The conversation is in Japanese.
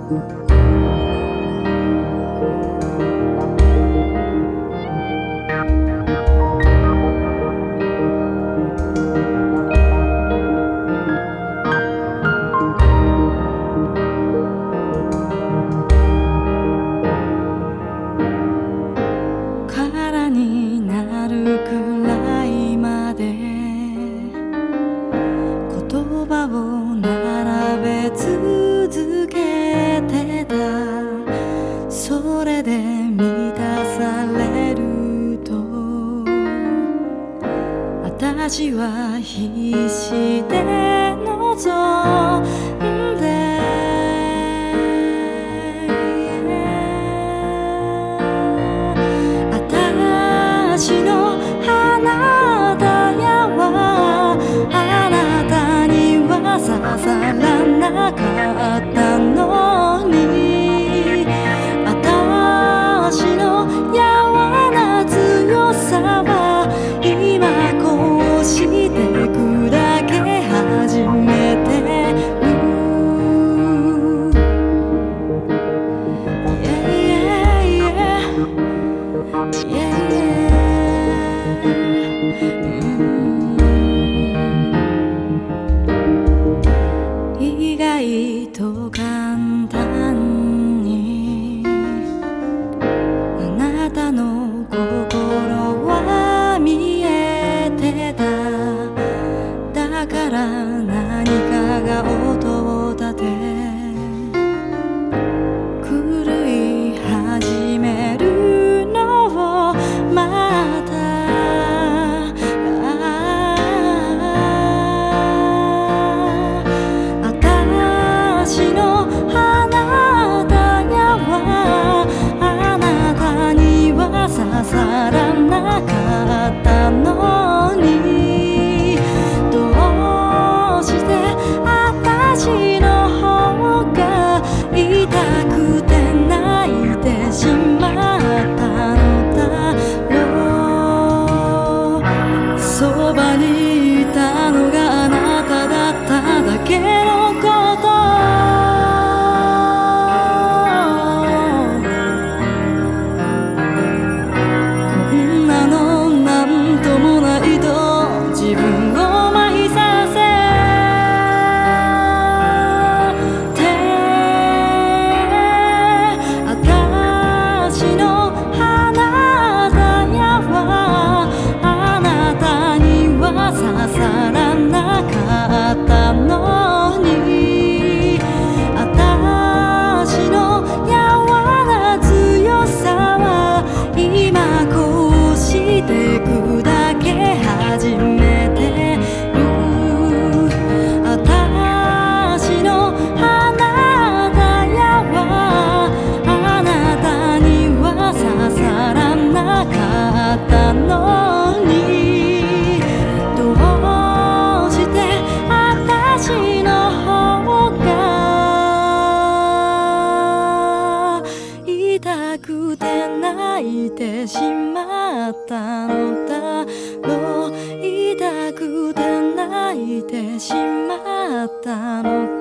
空になるくらいまで言葉を並べ続けてた。それで満たされると私は必死で望んで私の花やはあなたには刺さらなかったのに、私の柔な強さは今こうして砕け始めてる。意外と簡単にあなたの心は見えてた。だから何かが音を立て狂い始めるのをまた私の花やはあなたには刺さらなかったのに、どうして私の方が痛くて泣いてしまったのだろう。そばにいたのがあなただっただけのこと。こんなのなんともないと自分を麻痺させて、私の花やはあなたには刺さらなかったのに、私の柔な強さは今こうして砕け始めてる。私の花やはあなたには刺さらなかったのに、どうして私の方が痛くて泣いてしまったのだろう。痛くて泣いてしまったの